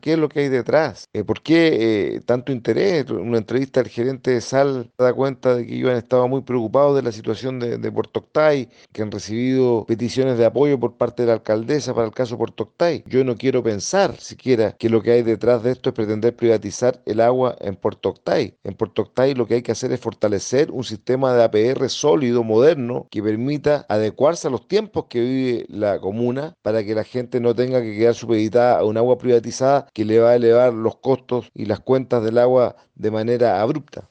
¿Qué es lo que hay detrás? ¿Por qué tanto interés? Una entrevista al gerente de Sal da cuenta de que ellos han estado muy preocupados de la situación de Puerto Octay, que han recibido peticiones de apoyo por parte de la alcaldesa para el caso Puerto Octay. Yo no quiero pensar siquiera que lo que hay detrás de esto es pretender privatizar el agua en Puerto Octay. En Puerto Octay lo que hay que hacer es fortalecer un sistema de APR sólido, moderno, que permita adecuarse a los tiempos que vive la comuna para que la gente no tenga que quedar supeditada a un agua privatizada que le va a elevar los costos y las cuentas del agua de manera abrupta.